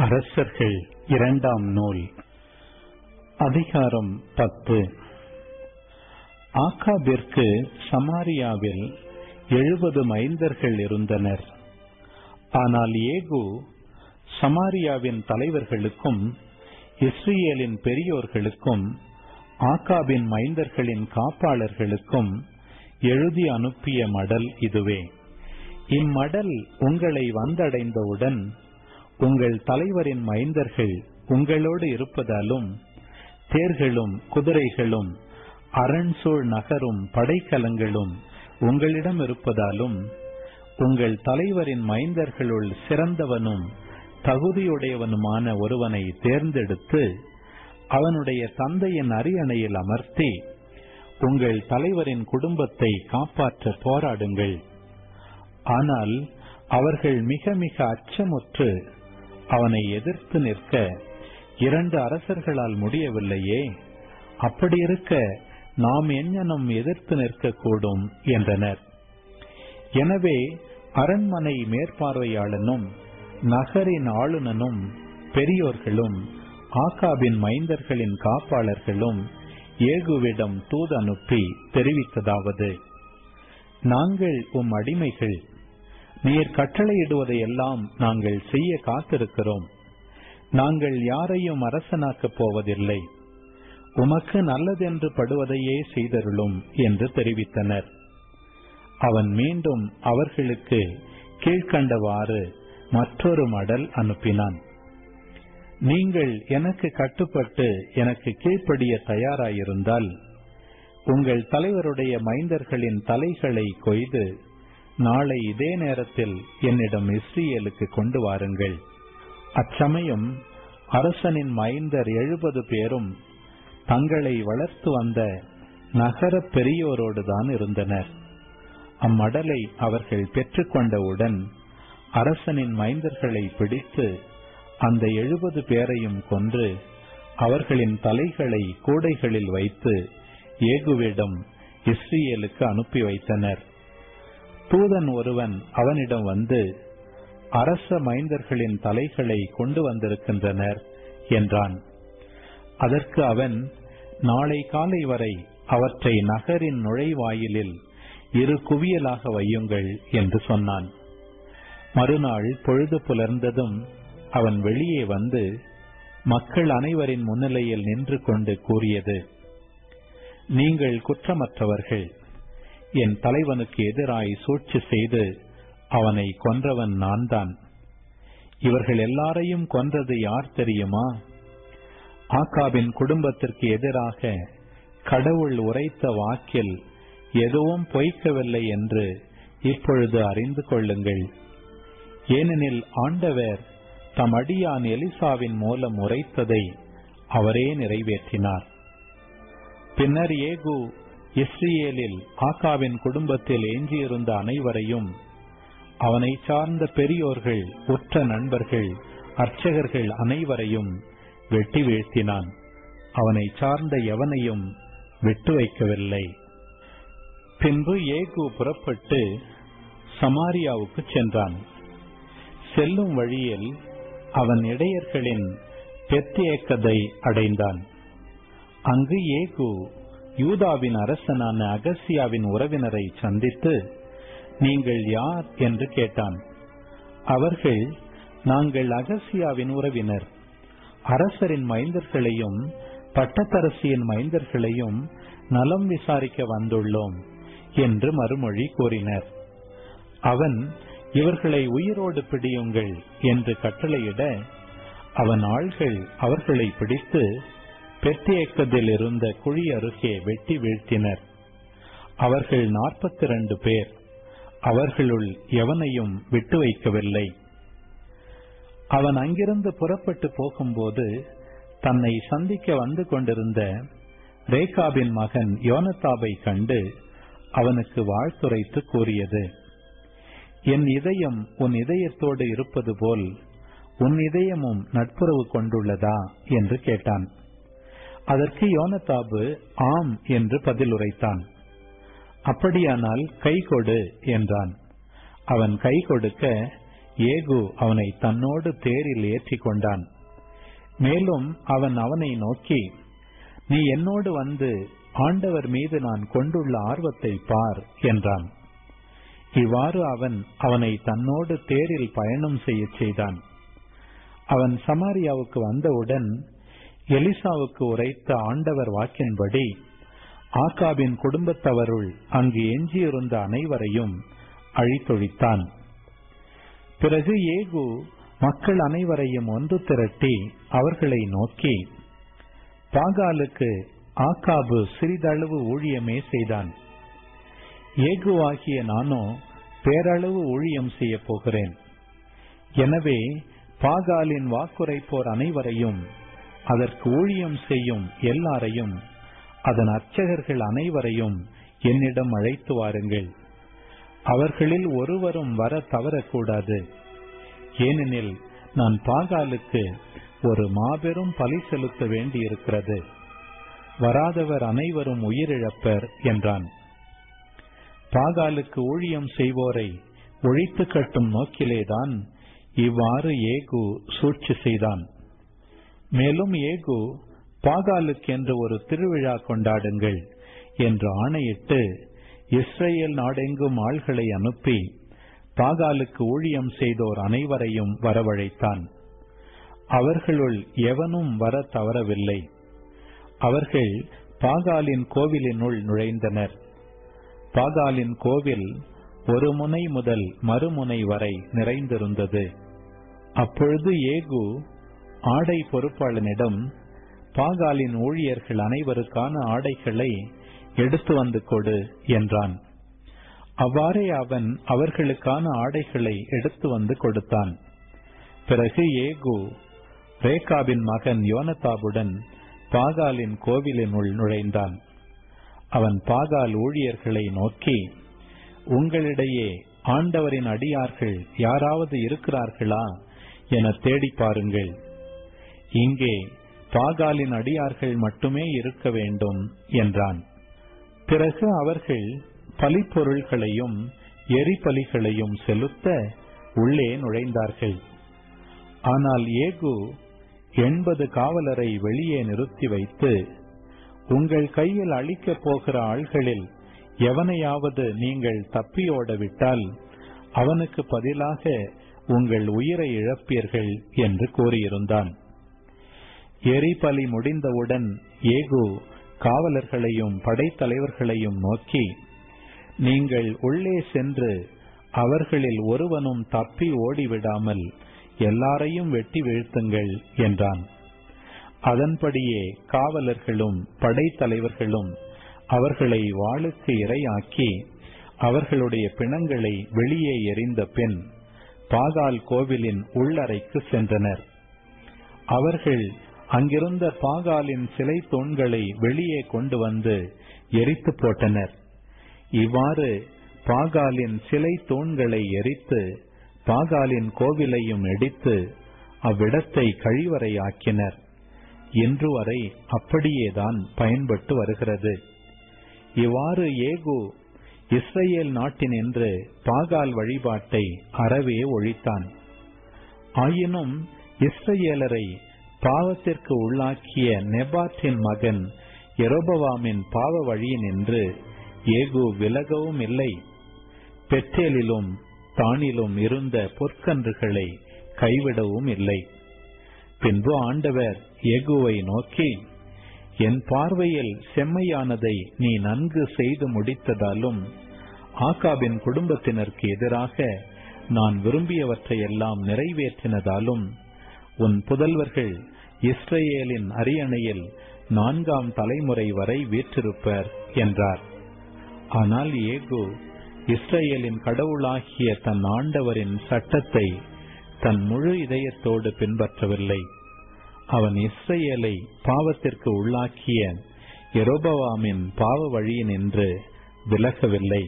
அரசர்கள் இரண்டாம் நூல் அதிகாரம் 10. ஆகாபிற்கு சமாரியாவில் 70 மைந்தர்கள் இருந்தனர். ஆனால் ஏகு சமாரியாவின் தலைவர்களுக்கும் இஸ்ரேலின் பெரியோர்களுக்கும் ஆகாபின் மைந்தர்களின் காப்பாளர்களுக்கும் எழுதி அனுப்பிய மடல் இதுவே. இம்மடல் உங்களை வந்தடைந்தவுடன் உங்கள் தலைவரின் மைந்தர்கள் உங்களோடு இருப்பதாலும் தேர்களும் குதிரைகளும் அரண்சூழ் நகரும் படைக்கலங்களும் உங்களிடம் இருப்பதாலும் உங்கள் தலைவரின் மைந்தர்களுள் சிறந்தவனும் தகுதியுடையவனுமான ஒருவனை தேர்ந்தெடுத்து அவனுடைய தந்தையின் அரியணையில் அமர்த்தி உங்கள் தலைவரின் குடும்பத்தை காப்பாற்ற போராடுங்கள். ஆனால் அவர்கள் மிக மிக அச்சமுற்று அவனை எதிர்த்து நிற்க 2 அரசர்களால் முடியவில்லையே, அப்படியிருக்க நாம் எஞ்ஞனம் எதிர்த்து நிற்கக்கூடும் என்றனர். எனவே அரண்மனை மேற்பார்வையாளனும் நகரின் ஆளுநனும் பெரியோர்களும் ஆகாபின் மைந்தர்களின் காப்பாளர்களும் ஏகுவிடம் தூது அனுப்பி தெரிவித்ததாவது: நாங்கள் உம் அடிமைகள், நீர் கட்டளையிடுவதையெல்லாம் நாங்கள் செய்ய காத்திருக்கிறோம். நாங்கள் யாரையும் அரசனாக்கப் போவதில்லை. உமக்கு நல்லதென்று படுவதையே செய்தருளும் என்று தெரிவித்தனர். அவன் மீண்டும் அவர்களுக்கு கீழ்கண்டவாறு மற்றொரு மடல் அனுப்பினான்: நீங்கள் எனக்கு கட்டுப்பட்டு எனக்கு கீழ்ப்படிய தயாராயிருந்தால் உங்கள் தலைவருடைய மைந்தர்களின் தலைகளை கொய்து நாளை இதே நேரத்தில் என்னிடம் இஸ்ரேலுக்கு கொண்டு வாருங்கள். அச்சமயம் அரசனின் மைந்தர் 70 பேரும் தங்களை வளர்த்து வந்த நகர பெரியோரோடுதான் இருந்தனர். அம்மடலை அவர்கள் பெற்றுக்கொண்டவுடன் அரசனின் மைந்தர்களை பிடித்து அந்த 70 பேரையும் கொன்று அவர்களின் தலைகளை கூடைகளில் வைத்து ஏகுவிடம் இஸ்ரேலுக்கு அனுப்பி வைத்தனர். தூதன் ஒருவன் அவனிடம் வந்து, அரச மைந்தர்களின் தலைகளை கொண்டு வந்திருக்கின்றனர் என்றான். அதற்கு அவன், நாளை காலை வரை அவற்றை நகரின் நுழைவாயிலில் 2 குவியலாக வையுங்கள் என்று சொன்னான். மறுநாள் பொழுது புலர்ந்ததும் அவன் வெளியே வந்து மக்கள் அனைவரின் முன்னிலையில் நின்று கொண்டு கூறியது: நீங்கள் குற்றமற்றவர்கள். என் தலைவனுக்கு எதிராய் சூழ்ச்சி செய்து அவனை கொன்றவன் நான் தான். இவர்கள் எல்லாரையும் கொன்றது யார் தெரியுமா? ஆகாபின் குடும்பத்திற்கு எதிராக கடவுள் உரைத்த வாக்கில் எதுவும் பொய்க்கவில்லை என்று இப்பொழுது அறிந்து கொள்ளுங்கள். ஏனெனில் ஆண்டவர் தம் அடியான் எலிசாவின் மூலம் உரைத்ததை அவரே நிறைவேற்றினார். பின்னர் ஏகு இஸ்ரேலில் ஆகாவின் குடும்பத்தில் எஞ்சியிருந்த அனைவரையும், அவனை சார்ந்த பெரியோர்கள், உற்ற நண்பர்கள், அர்ச்சகர்கள் அனைவரையும் வெட்டி வீழ்த்தினான். அவனை சார்ந்த எவனையும் விட்டு வைக்கவில்லை. பின்பு ஏகு புறப்பட்டு சமாரியாவுக்கு சென்றான். செல்லும் வழியில் அவன் இடையர்களின் பெத்ஏக்கதை அடைந்தான். அங்கு ஏகு யூதாவின் அரசனான அகசியாவின் உறவினரை சந்தித்து, நீங்கள் யார் என்று கேட்டான். அவர்கள், நாங்கள் அகசியாவின் உறவினர், அரசரின் மைந்தர்களையும் பட்டத்தரசியின் மைந்தர்களையும் நலம் விசாரிக்க வந்துள்ளோம் என்று மறுமொழி கூறினர். அவன், இவர்களை உயிரோடு பிடியுங்கள் என்று கட்டளையிட அவன் ஆள்கள் அவர்களை பிடித்து பெத்ஏக்கதில் இருந்த குழி அருகே வெட்டி வீழ்த்தினர். அவர்கள் 42 பேர். அவர்களுள் எவனையும் விட்டு வைக்கவில்லை. அவன் அங்கிருந்து புறப்பட்டு போகும்போது தன்னை சந்திக்க வந்து கொண்டிருந்த ரேகாபின் மகன் யோனதாபை கண்டு அவனுக்கு வாழ்த்துரைத்து கூறியது: என் இதயம் உன் இதயத்தோடு இருப்பது போல் உன் இதயமும் நட்புறவு கொண்டுள்ளதா என்று கேட்டான். அதற்கு யோனதாபு ஆம் என்று பதில் உரைத்தான். அப்படியானால் கை கொடு என்றான். அவன் கை கொடுக்க ஏகு அவனை தன்னோடு தேரில் ஏற்றிக் கொண்டான். மேலும் அவனை நோக்கி, நீ என்னோடு வந்து ஆண்டவர் மீது நான் கொண்டுள்ள ஆர்வத்தை பார் என்றான். இவ்வாறு அவனை தன்னோடு தேரில் பயணம் செய்யச் செய்தான். அவன் சமாரியாவுக்கு வந்தவுடன் எலிசாவுக்கு உரைத்த ஆண்டவர் வாக்கின்படி ஆகாபின் குடும்பத்தவருள் அங்கு எஞ்சியிருந்த அனைவரையும் அழித்தொழித்தான். பிறகு ஏகு மக்கள் அனைவரையும் ஒன்று திரட்டி அவர்களை நோக்கி, பாகாலுக்கு ஆகாபு சிறிதளவு ஊழியமே செய்தான். ஏகுவாகிய நானோ பேரளவு ஊழியம் செய்ய போகிறேன். எனவே பாகாலின் வாக்குரைப்போர் அனைவரையும், அதற்கு ஊழியம் செய்யும் எல்லாரையும், அதன் அர்ச்சகர்கள் அனைவரையும் என்னிடம் அழைத்து வாருங்கள். அவர்களில் ஒருவரும் வர தவறக்கூடாது. ஏனெனில் நான் பாகாலுக்கு ஒரு மாபெரும் பலி செலுத்த வேண்டியிருக்கிறது. வராதவர் அனைவரும் உயிரிழப்பர் என்றான். பாகாலுக்கு ஊழியம் செய்வோரை ஒழித்து கட்டும் நோக்கிலேதான் இவ்வாறு ஏகு சூழ்ச்சி செய்தான். மேலும் ஏகு, பாகாலுக்கென்று ஒரு திருவிழா கொண்டாடுங்கள் என்று ஆணையிட்டு இஸ்ரேல் நாடெங்கும் ஆள்களை அனுப்பி பாகாலுக்கு ஊழியம் செய்தோர் அனைவரையும் வரவழைத்தான். அவர்களுள் எவனும் வர தவறவில்லை. அவர்கள் பாகாலின் கோவிலினுள் நுழைந்தனர். பாகாலின் கோவில் ஒரு முனை முதல் மறுமுனை வரை நிறைந்திருந்தது. அப்பொழுது ஏகு ஆடை பொறுப்பாளனிடம், பாகாலின் ஊழியர்கள் அனைவருக்கான ஆடைகளை எடுத்து வந்து கொடு என்றான். அவ்வாறே அவன் அவர்களுக்கான ஆடைகளை எடுத்து வந்து கொடுத்தான். பிறகு ஏகு ரேகாபின் மகன் யோனதாபுடன் பாகாலின் கோவிலினுள் நுழைந்தான். அவன் பாகால் ஊழியர்களை நோக்கி, உங்களிடையே ஆண்டவரின் அடியார்கள் யாராவது இருக்கிறார்களா என தேடி பாருங்கள். இங்கே பாகாலின் அடியார்கள் மட்டுமே இருக்க வேண்டும் என்றான். பிறகு அவர்கள் பலிப்பொருள்களையும் எரிபலிகளையும் செலுத்த உள்ளே நுழைந்தார்கள். ஆனால் ஏகு 80 காவலரை வெளியே நிறுத்தி வைத்து, உங்கள் கையில் அளிக்கப் போகிற ஆள்களில் எவனையாவது நீங்கள் தப்பியோட விட்டால் அவனுக்கு பதிலாக உங்கள் உயிரை இழப்பீர்கள் என்று கூறியிருந்தான். எரிபலி முடிந்தவுடன் ஏகு காவலர்களையும் படைத்தலைவர்களையும் நோக்கி, நீங்கள் உள்ளே சென்று அவர்களில் ஒருவனும் தப்பி ஓடிவிடாமல் எல்லாரையும் வெட்டி வீழ்த்துங்கள் என்றான். அதன்படியே காவலர்களும் படைத்தலைவர்களும் அவர்களை வாளுக்கு இரையாக்கி அவர்களுடைய பிணங்களை வெளியே எறிந்த பின் பாகால் கோவிலின் உள்ளறைக்கு சென்றனர். அவர்கள் அங்கிருந்த பாகாலின் சிலை தூண்களை வெளியே கொண்டு வந்து எரித்து போட்டனர். இவ்வாறு பாகாலின் சிலை தூண்களை எரித்து பாகாலின் கோவிலையும் இடித்து அவ்விடத்தை கழிவறையாக்கினர். இன்று வரை அப்படியேதான் பயன்பட்டு வருகிறது. இவ்வாறு ஏகு இஸ்ரேல் நாட்டினின்று பாகால் வழிபாட்டை அறவே ஒழித்தான். ஆயினும் இஸ்ரேலரை பாவத்திற்கு உள்ளாக்கிய நெபாத்தின் மகன் யெரொபெயாமின் பாவ வழியினின்று ஏகு விலகவும் இல்லை. பெத்தேலிலும் தானிலும் இருந்த பொற்கன்றுகளை கைவிடவும் இல்லை. பின்பு ஆண்டவர் ஏகுவை நோக்கி, என் பார்வையில் செம்மையானதை நீ நன்கு செய்து முடித்ததாலும் ஆகாபின் குடும்பத்தினருக்கு எதிராக நான் விரும்பியவற்றையெல்லாம் நிறைவேற்றினதாலும் உன் புதல்வர்கள் இஸ்ரேலின் அரியணையில் 4ஆம் தலைமுறை வரை வீற்றிருப்பர் என்றார். ஆனால் ஏகு இஸ்ரேலின் கடவுளாகிய தன் ஆண்டவரின் சட்டத்தை தன் முழு இதயத்தோடு பின்பற்றவில்லை. அவன் இஸ்ரேலை பாவத்திற்கு உள்ளாக்கிய யெரொபெயாமின் பாவ வழியினின்று விலகவில்லை.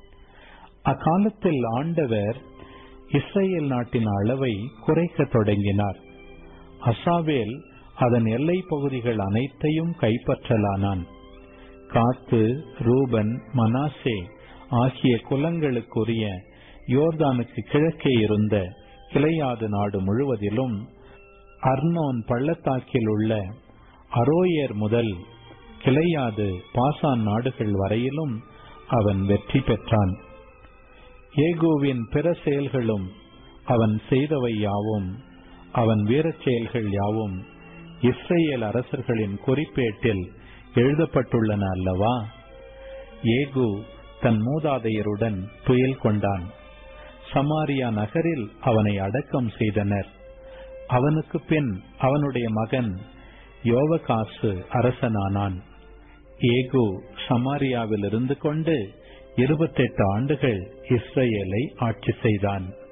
அக்காலத்தில் ஆண்டவர் இஸ்ரேல் நாட்டின் அளவை குறைக்க தொடங்கினார். அசாவேல் அதன் எல்லை பகுதிகள் அனைத்தையும் கைப்பற்றலானான். காத்து, ரூபன், மனாசே ஆகிய குலங்களுக்குரிய யோர்தானுக்கு கிழக்கே இருந்த கிளையாது நாடு முழுவதிலும் அர்னோன் பள்ளத்தாக்கில் உள்ள அரோயேர் முதல் கிளையாது பாசான் நாடுகள் வரையிலும் அவன் வெற்றி பெற்றான். ஏகூவின் பிற செயல்களும் அவன் செய்தவை யாவும் அவன் வீரச் செயல்கள் யாவும் இஸ்ரேல் அரசர்களின் குறிப்பேட்டில் எழுதப்பட்டுள்ளன அல்லவா? ஏகு தன் மூதாதையருடன் துயில் கொண்டான். சமாரியா நகரில் அவனை அடக்கம் செய்தனர். அவனுக்கு பின் அவனுடைய மகன் யோவகாசு அரசனானான். ஏகு சமாரியாவில் இருந்து கொண்டு 28 ஆண்டுகள் இஸ்ரேலை ஆட்சி செய்தான்.